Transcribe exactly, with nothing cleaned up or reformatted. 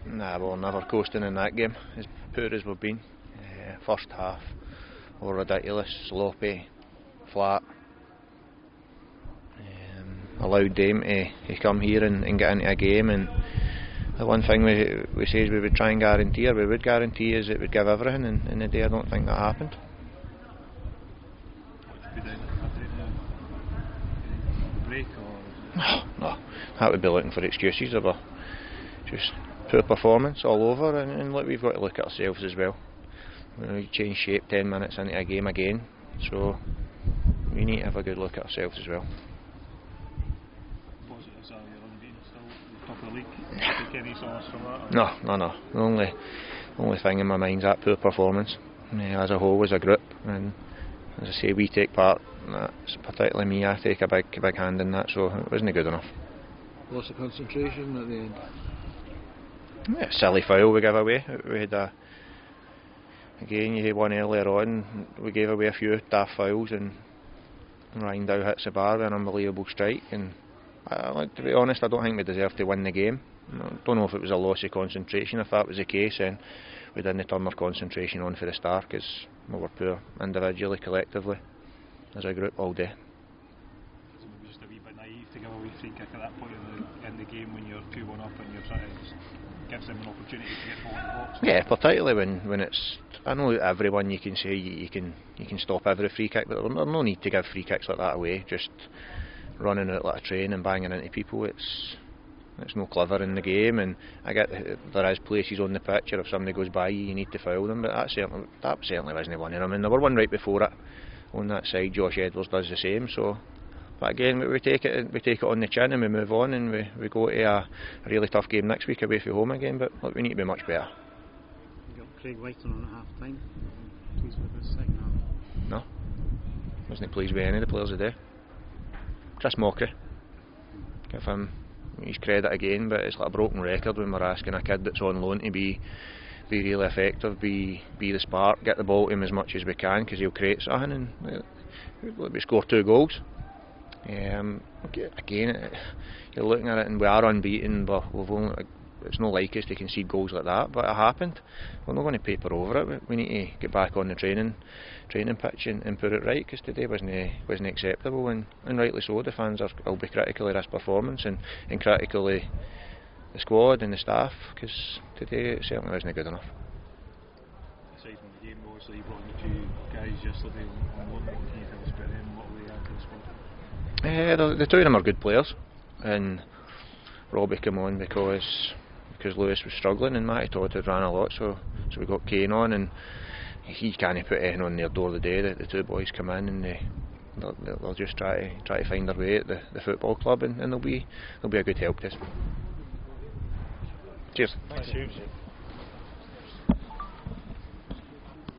Nah, we were never coasting in that game. As poor as we've been, uh, first half we were ridiculous, sloppy, flat. Um, allowed them to, to come here and, and get into a game, and the one thing we we says we would try and guarantee, or we would guarantee, is that we'd give everything, and in the day I don't think that happened. Break or? No, no, that would be looking for excuses. There were just poor performance all over, and, and look, we've got to look at ourselves as well. We change shape ten minutes into a game again, so we need to have a good look at ourselves as well. Positives are you're unbeaten still, top of the league. Take any solace from that? No, no, no. The only, only thing in my mind is that poor performance uh, as a whole, as a group, and as I say, we take part. That's particularly me. I take a big, big hand in that, so it wasn't good enough. Loss of concentration at the end. Yeah, silly foul we gave away. We had a again. You had one earlier on. We gave away a few daft fouls, and Ryan Dow hits the bar with an unbelievable strike. And I, like, to be honest, I don't think we deserved to win the game. I don't know if it was a loss of concentration. If that was the case, then we didn't turn our concentration on for the start, because we were poor individually, collectively, as a group all day. So maybe just a wee bit naive to give a wee free kick at that point in the, in the game when you're two one up and you're trying to just gives them an opportunity to get ball in the box. Yeah, particularly when, when it's, I know everyone you can say you, you can you can stop every free kick, but there's no need to give free kicks like that away. Just running out like a train and banging into people, it's it's no clever in the game. And I get there is places on the pitch, or if somebody goes by you, you need to foul them, but that certainly that certainly wasn't one of them. And there were one right before it on that side. Josh Edwards does the same. So, but again, we, we take it we take it on the chin and we move on, and we, we go to a, a really tough game next week away from home again. But look, we need to be much better. You got Craig Whiten on at half time. Pleased with this second half? No, wasn't pleased with any of the players today. Chris Mockery, give him his credit again, but it's like a broken record when we're asking a kid that's on loan to be be really effective, be be the spark, get the ball to him as much as we can, because he'll create something. And uh, we score two goals. Um, again, you're looking at it, and we are unbeaten, but we've only, it's not like us to concede goals like that. But it happened. We're not going to paper over it. We need to get back on the training training pitch and, and put it right, because today wasn't wasn't acceptable, and, and rightly so. The fans are, will be critical of this performance, and, and critical of the squad and the staff, because today it certainly wasn't good enough. Aside from the game, obviously you brought in the two guys yesterday on loan. What can you tell us about them? What will they add to the squad? Uh, the, the two of them are good players, and Robbie came on because because Lewis was struggling, and Matty Todd had ran a lot, so so we got Kane on, and he can't put anything on their door the day that the two boys come in, and they they'll, they'll just try to try to find their way at the, the football club, and, and they'll be they'll be a good help to us. Cheers. Thanks.